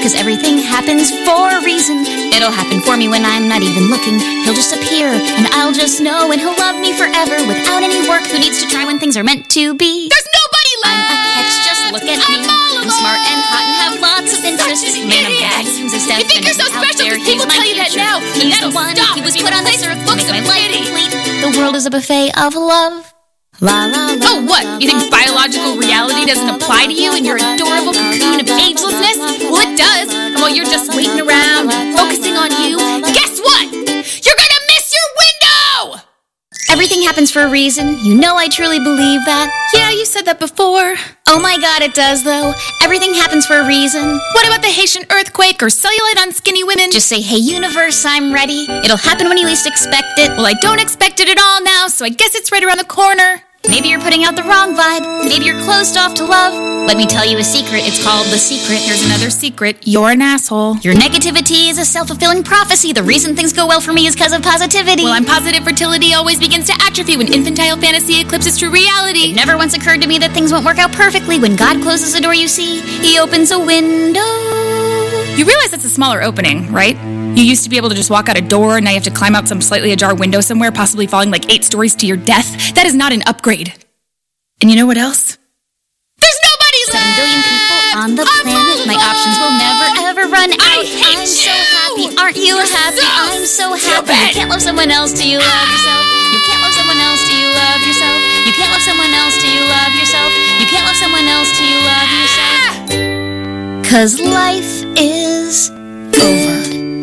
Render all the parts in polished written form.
'cause everything happens for a reason. It'll happen for me when I'm not even looking. He'll just appear, and I'll just know, and he'll love me forever without any work. Who needs to try when things are meant to be? There's nobody left! I'm a catch, just look at me. I'm smart and hot and have lots of interests. Man of dreams of Steph. You think you're so special because people tell you that now. He's the one, he was put on this earth to make my life complete. The world is a buffet of love. La la la. Oh, what? You think biological reality doesn't apply to you in your adorable cocoon of agelessness? Well, it does. And while you're just waiting around, focusing on you, guess what? You're gonna miss your window! Everything happens for a reason. You know I truly believe that. Yeah, you said that before. Oh my god, it does though. Everything happens for a reason. What about the Haitian earthquake or cellulite on skinny women? Just say, hey universe, I'm ready. It'll happen when you least expect it. Well, I don't expect it at all now, so I guess it's right around the corner. Maybe you're putting out the wrong vibe. Maybe you're closed off to love. Let me tell you a secret. It's called The Secret. Here's another secret. You're an asshole. Your negativity is a self-fulfilling prophecy. The reason things go well for me is because of positivity. Well, I'm positive fertility always begins to atrophy when infantile fantasy eclipses true reality. It never once occurred to me that things won't work out perfectly. When God closes a door, you see, he opens a window. You realize that's a smaller opening, right? You used to be able to just walk out a door, and now you have to climb out some slightly ajar window somewhere, possibly falling like 8 stories to your death. That is not an upgrade. And you know what else? There's nobody left! 7 billion people on the planet. My options will never ever run out. I'm so happy. Aren't you happy? I'm so happy. You can't love someone else till you love yourself. You can't love someone else till you love yourself. You can't love someone else till you love yourself. You can't love someone else till you love yourself. 'Cause life is over.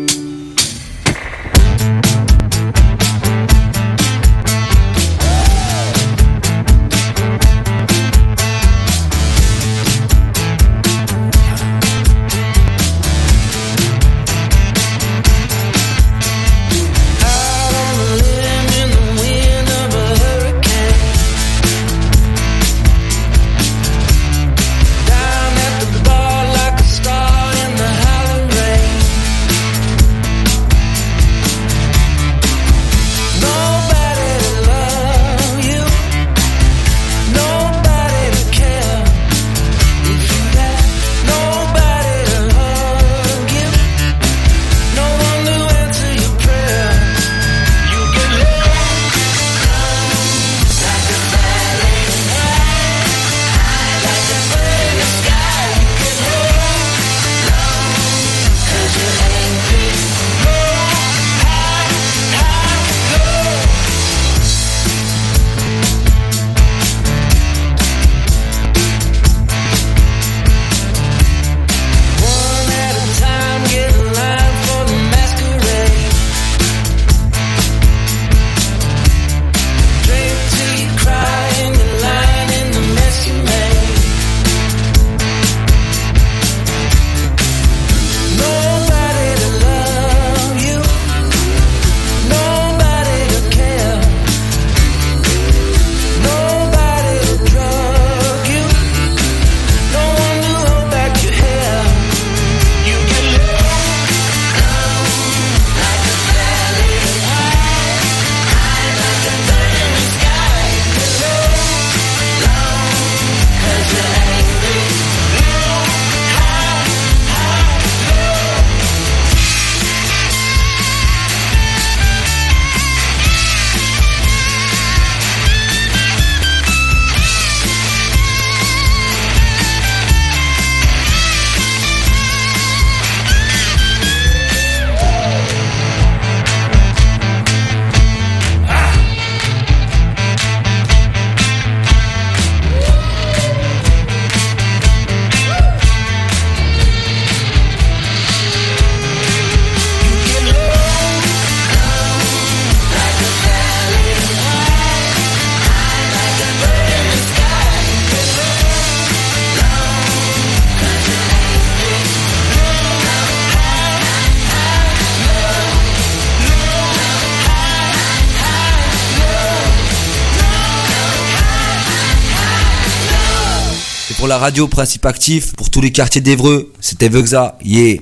Pour la radio Principe Actif, pour tous les quartiers d'Évreux, c'était Veuxa, yeah.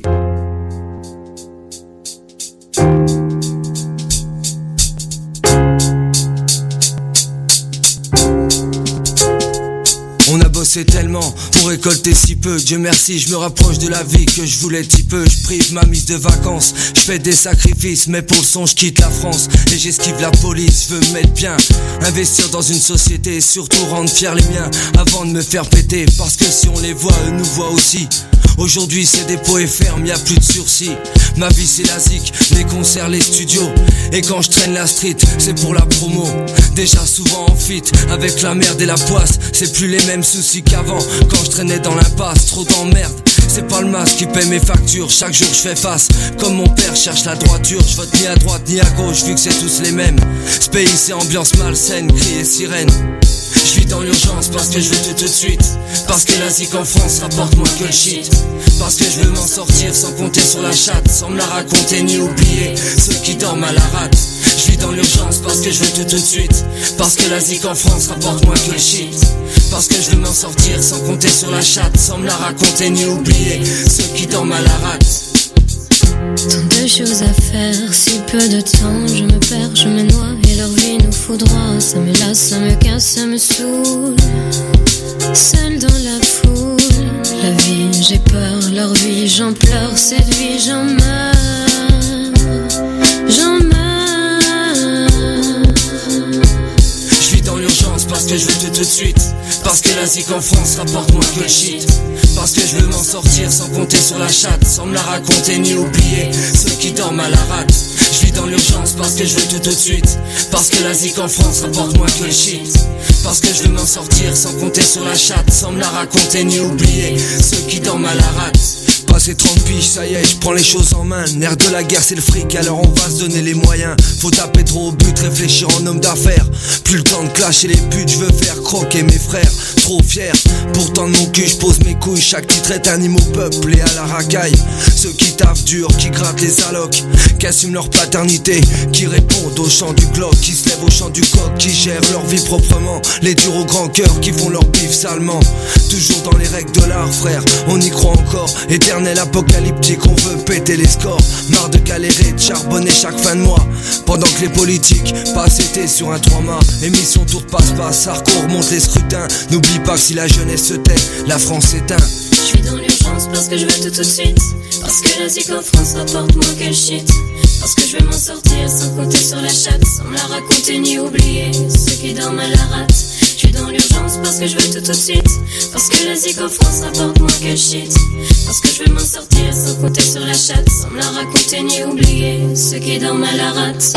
On a bossé tellement pour récolter si peu. Dieu merci, je me rapproche de la vie que je voulais si peu. Je prive ma mise de vacances, je fais des sacrifices, mais pour le son je quitte la France et j'esquive la police. Je veux me mettre bien, investir dans une société, surtout rendre fiers les miens avant de me faire péter. Parce que si on les voit, eux nous voient aussi. Aujourd'hui c'est dépôt et ferme, y'a plus de sursis. Ma vie c'est la zik, les concerts, les studios. Et quand je traîne la street, c'est pour la promo. Déjà souvent en fit, avec la merde et la poisse. C'est plus les mêmes soucis qu'avant, quand je traînais dans l'impasse. Trop d'emmerde, c'est pas le masque qui paie mes factures. Chaque jour je fais face, comme mon père cherche la droiture. Je vote ni à droite ni à gauche, vu que c'est tous les mêmes. Ce pays c'est ambiance malsaine, cris et sirène. Je vis dans l'urgence parce que je veux tout de suite. Parce que la zik en France rapporte moins que le shit. Parce que je veux m'en sortir sans compter sur la chatte, sans me la raconter ni oublier ceux qui dorment à la rate. Je vis dans l'urgence parce que je veux tout de suite. Parce que la zik en France rapporte moins que le shit. Parce que je veux m'en sortir sans compter sur la chatte, sans me la raconter ni oublier ceux qui dorment à la rate. Tant de choses à faire, si peu de temps. Je me perds, je me noie et leur vie nous foudroie. Ça me lasse, ça me casse, ça me saoule. Seul dans la foule, la vie, j'ai peur. Leur vie, j'en pleure. Cette vie, j'en meurs. J'en meurs. Je vis dans l'urgence parce que je veux tout de suite. Parce que la zik en France rapporte moins que le shit. Parce que je veux m'en sortir sans compter sur la chatte, sans me la raconter ni oublier ceux qui dorment à la rate. Je vis dans l'urgence parce que je veux tout de suite. Parce que la zik en France rapporte moins que le shit. Parce que je veux m'en sortir sans compter sur la chatte, sans me la raconter ni oublier ceux qui dorment à la rate. Passé 30 piges, ça y est, je prends les choses en main. Nerf de la guerre, c'est le fric, alors on va se donner les moyens. Faut taper trop au but, réfléchir en homme d'affaires. Plus le temps de clasher les buts, je veux faire croquer mes frères. Trop fier, pourtant de mon cul, je pose mes couilles. Chaque titre est un hymne au peuple et à la racaille. Ceux qui taffent dur, qui grattent les allocs, qui assument leur paternité, qui répondent au chant du Glock, qui se lèvent au chant du coq, qui gèrent leur vie proprement. Les durs au grand cœur, qui font leur bif salement. Toujours dans les règles de l'art, frère, on y croit encore. Éternel apocalyptique, on veut péter les scores. Marre de galérer, de charbonner chaque fin de mois. Pendant que les politiques passent été sur un 3-mâts. Émission tour de passe-passe, Sarko remonte les scrutins. N'oublie pas que si la jeunesse se tait, la France s'éteint. Je vis dans l'urgence parce que je veux tout de suite. Parce que la zik en France rapporte moins que le shit. Parce que je veux m'en sortir sans compter sur la chatte, sans me la raconter ni oublier ceux qui dorment à la rate. Je suis dans l'urgence parce que je veux tout de suite. Parce que la zik en France rapporte moins que le shit. Parce que je veux m'en sortir sans compter sur la chatte, sans me la raconter ni oublier ceux qui dorment à la rate.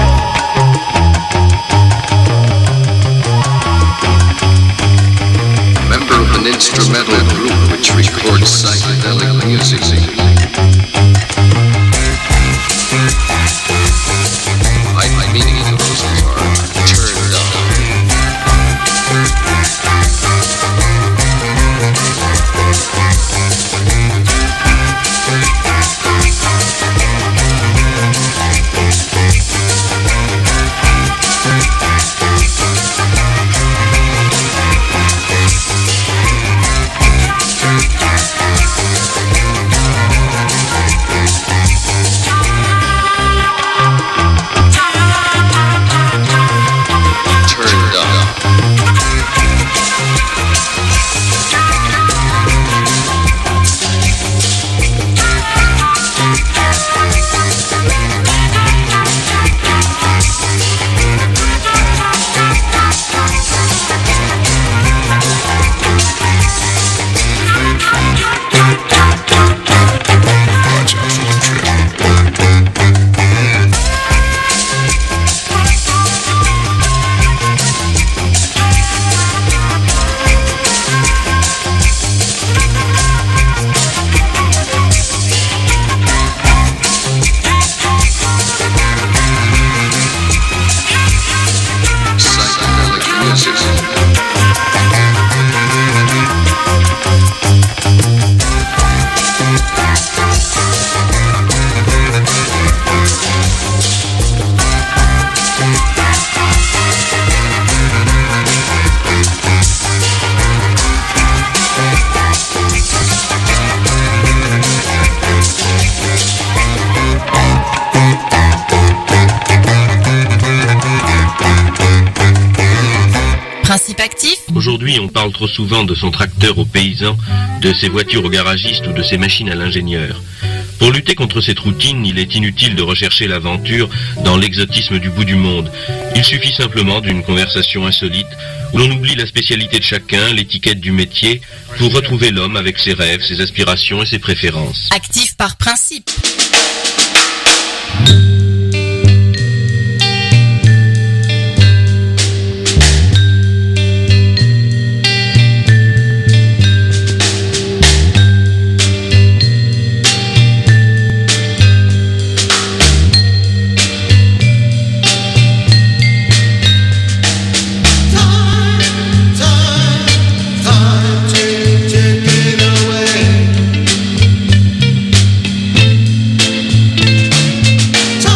Member of an instrumental group which records psychedelic music. My meaning those who are turned on. actifs. Aujourd'hui, on parle trop souvent de son tracteur aux paysans, de ses voitures aux garagistes ou de ses machines à l'ingénieur. Pour lutter contre cette routine, il est inutile de rechercher l'aventure dans l'exotisme du bout du monde. Il suffit simplement d'une conversation insolite où l'on oublie la spécialité de chacun, l'étiquette du métier, pour retrouver l'homme avec ses rêves, ses aspirations et ses préférences. Actifs par principe. Time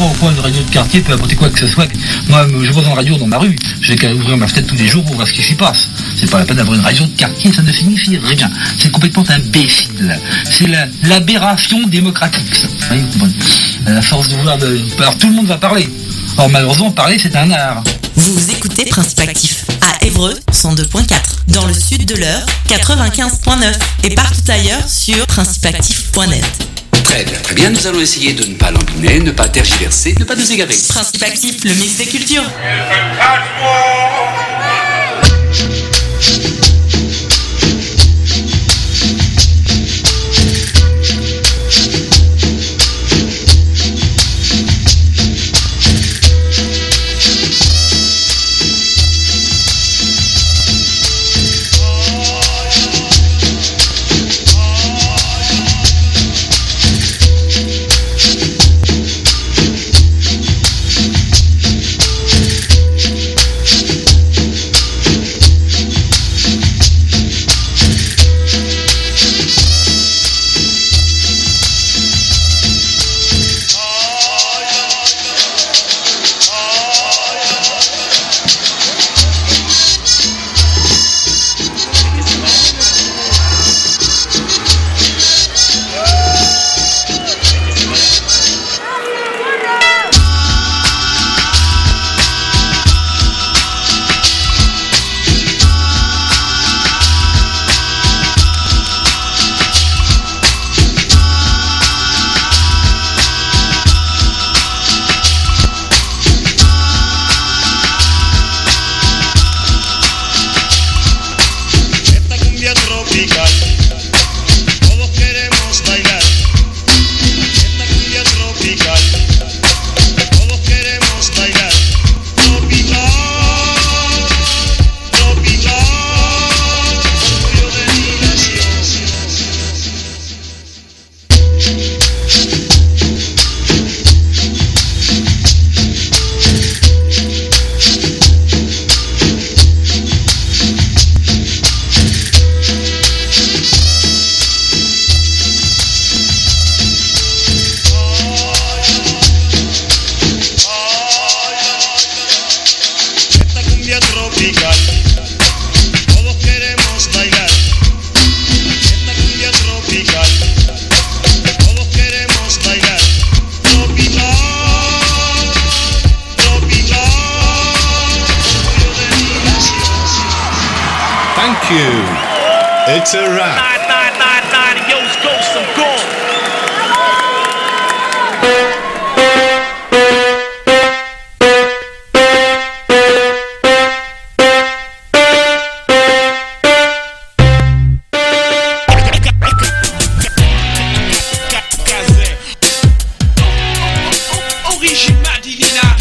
pas au point de radio de quartier peut apporter quoi que ce soit. Moi, je vois une radio dans ma rue. J'ai qu'à ouvrir ma fenêtre tous les jours pour voir ce qui s'y passe. C'est pas la peine d'avoir une radio de quartier, ça ne signifie rien. C'est complètement imbécile. C'est l'aberration démocratique, ça. Oui, bon. À force de vouloir... Alors tout le monde va parler. Or malheureusement, parler, c'est un art. Vous écoutez Principe Actif à Évreux 102.4, dans le sud de l'Eure 95.9 et partout ailleurs sur principeactif.net. Très bien, très bien. Nous allons essayer de ne pas l'embiner, ne pas tergiverser, ne pas nous égarer. Principe Actif, le mix des cultures. It's a wrap. 999, yo's ghost, I'm gone. Original divina.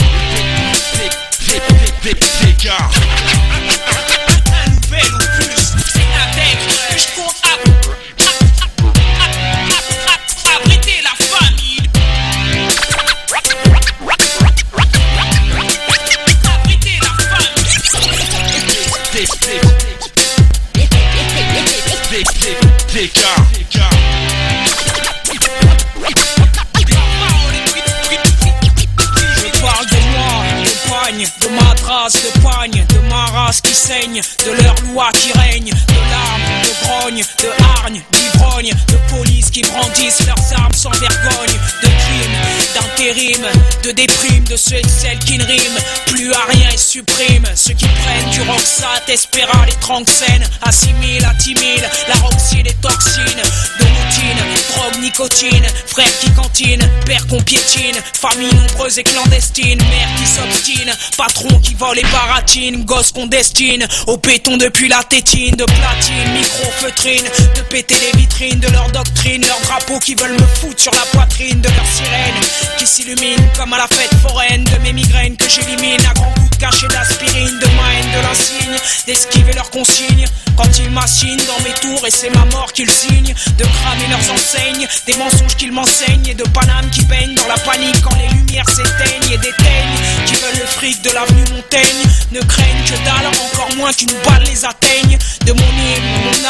Je parle de moi, de pagne, de ma trace, de pagne, de ma race qui saigne, de leur loi qui règne, de larmes, de grogne, de hargne, d'ivrogne, de police qui brandissent leurs armes sans vergogne, de crimes, d'intérim, de déprime, de ceux et celles qui ne riment plus à rien et suppriment ceux qui prennent du Roxat, Espéral et Tranxène, assimilent, attimilent la roxy des toxines, de routine, drogue, nicotine, frères qui cantinent, pères qu'on piétine, famille nombreuse et clandestine, mère qui s'obstine, patron qui vole et baratine, gosses qu'on destine au béton depuis la tétine, de platine, micro-feutrine, de péter les vitrines de leur doctrine, leurs drapeaux qui veulent me foutre sur la poitrine, de leurs sirènes qui s'illuminent comme à la fête foraine, de mes migraines que j'élimine à grands coups de cachet d'aspirine, de ma haine, de l'insigne, d'esquiver leurs consignes quand ils m'assignent dans mes tours et c'est ma mort qu'ils signent, de cramer leurs enseignes, des mensonges qu'ils m'enseignent et de Paname qui baignent dans la panique quand les lumières s'éteignent et d'éteignent qui veulent le fric de l'avenue Montaigne, ne craignent que dalle, encore moins qu'une balle les atteigne, de mon hymne, mon âme, mon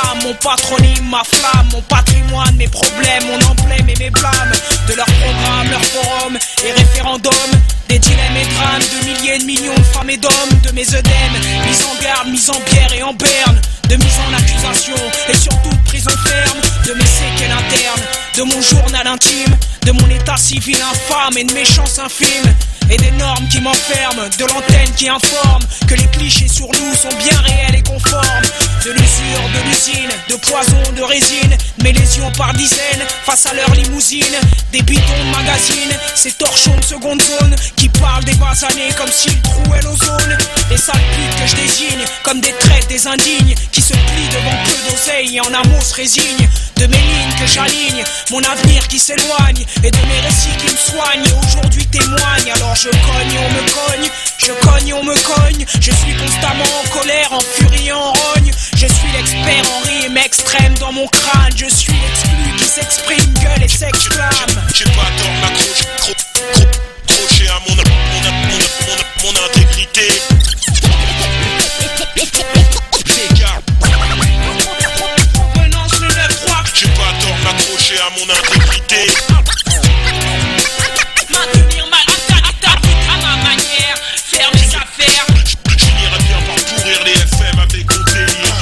patronyme, ma flamme, mon patrimoine, mes problèmes, mon emblème et mes blâmes. De leurs programmes, leurs forums et référendums. Des dilemmes et drames de milliers de millions de femmes et d'hommes. De mes œdèmes, mise en garde, mise en bière et en berne. De mise en accusation et surtout de prison ferme. De mes séquelles internes, de mon journal intime. De mon état civil infâme et de mes chances infimes. Et des normes qui m'enferment, de l'antenne qui informe que les clichés sur nous sont bien réels et conformes. De l'usure, de l'usine, de poison, de résine, mes lésions par dizaines face à leur limousine. Des bidons de magazine, ces torchons de seconde zone qui parlent des bas années comme s'ils trouaient l'ozone. Des sales putes que je désigne comme des traites des indignes qui se plient devant peu d'oseille et en amour se résignent. De mes lignes que j'aligne, mon avenir qui s'éloigne et de mes récits qui me soignent et aujourd'hui témoignent. Alors je cogne, on me cogne, je cogne, on me cogne. Je suis constamment en colère, en furie, en rogne. Je suis l'expert en rime extrême dans mon crâne. Je suis l'exclu qui s'exprime, gueule et s'exclame. J'ai pas tort m'accrocher à mon intégrité. Venance le 9-3. J'ai pas tort m'accrocher à mon intégrité. Maintenir ma attaque à ma manière. Faire mes affaires. Je finirai bien par pourrir les FM avec mon délire.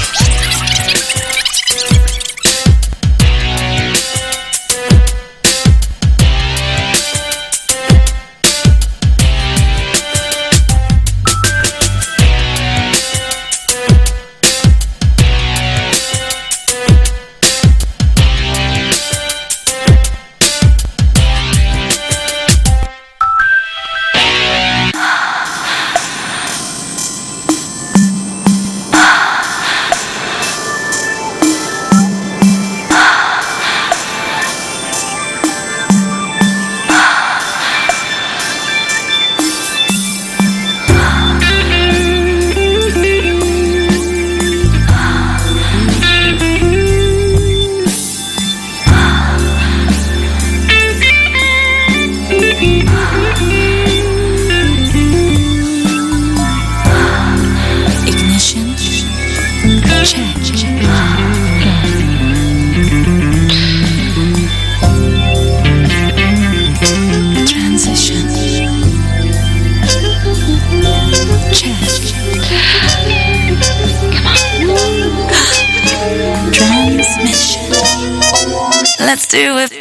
Let's do it.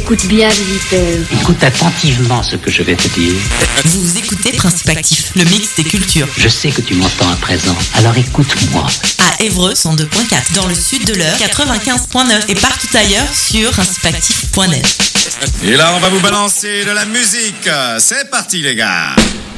Écoute bien, visiteur. Écoute attentivement ce que je vais te dire. Vous écoutez Principe Actif, le mix des cultures. Je sais que tu m'entends à présent, alors écoute-moi. À Évreux 102.4, dans le sud de l'Eure 95.9 et partout ailleurs sur principeactif.net. Et là, on va vous balancer de la musique. C'est parti, les gars.